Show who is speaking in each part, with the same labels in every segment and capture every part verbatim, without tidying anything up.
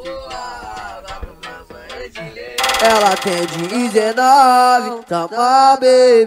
Speaker 1: Ela tem dezenove, toma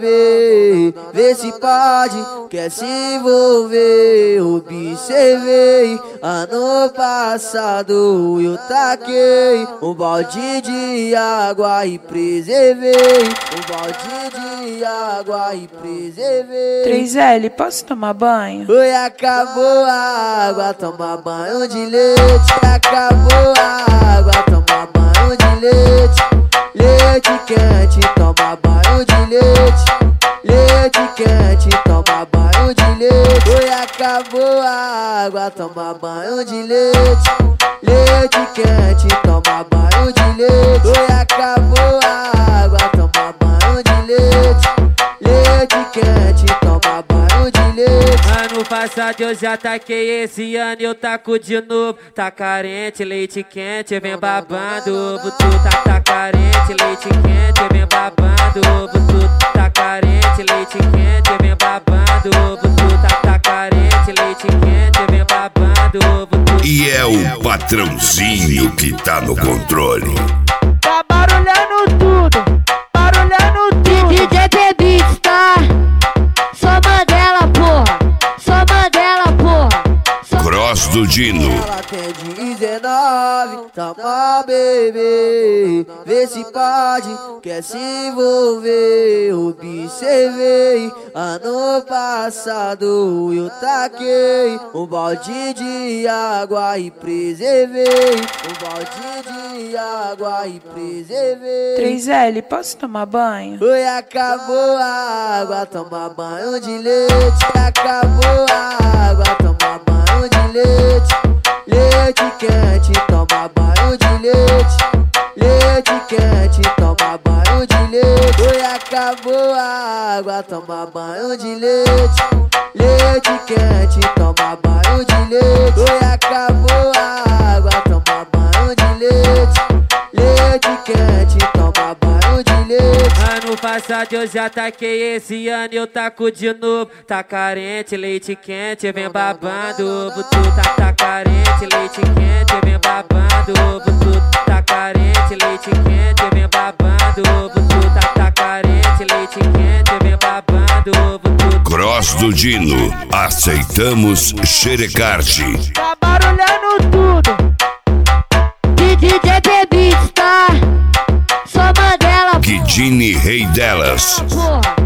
Speaker 1: bebê, vê se pode, quer se envolver. Observei, ano passado eu taquei um balde de água e preservei. Um balde de água e preservei.
Speaker 2: três L, posso tomar banho?
Speaker 1: Oi, acabou a água, toma banho de leite. Acabou a água, toma banho de leite. Leite quente, toma banho de leite. Leite quente, toma banho de leite. Oi, acabou a água, toma banho de leite. Leite quente, toma banho de leite. Oi, acabou a água, toma banho de leite. Leite quente, toma banho de leite.
Speaker 3: Ano passado eu já taquei, esse ano eu taco de novo. Tá carente, leite quente, vem babando ovo. Tu tá, tá carente, leite quente, vem babando ovo. Tu tá carente, leite quente, vem babando ovo. Tu tá, tá carente, leite quente, vem babando ovo.
Speaker 4: E é o patrãozinho que tá no controle.
Speaker 2: Tá barulhando tudo, barulhando tudo.
Speaker 5: D J P-Beats, tá? Só Mandela, porra. Só Mandela, porra.
Speaker 4: Cross do Dino.
Speaker 1: Ela tem dezenove, toma bebê, vê se pode, quer se envolver. Observei, ano passado eu taquei um balde de água e preservei. Um balde de água e preservei.
Speaker 2: três L, posso tomar banho?
Speaker 1: Oi, acabou a água, toma banho de leite. Acabou a água, toma banho de leite. Leite quente, toma banho de leite. Leite quente, toma banho de leite. Oi, acabou a água, toma banho de leite. Leite quente, toma banho de leite. Oi, acabou a água, toma banho de leite. Leite quente, toma banho de leite.
Speaker 3: Ano passado eu já taquei, esse ano eu taco de novo. Tá carente, leite quente, vem babando ovo. Tu tá, tá carente, leite quente, vem babando ovo. Tu tá carente, leite quente, vem babando ovo. Tu tá, tá carente, leite quente, vem babando ovo.
Speaker 4: Cross do Dino. Aceitamos xerecarte.
Speaker 2: Tá barulhando tudo.
Speaker 5: D J P-Beats, tá? Só Mandela,
Speaker 4: Guidini, rei delas.
Speaker 5: porra.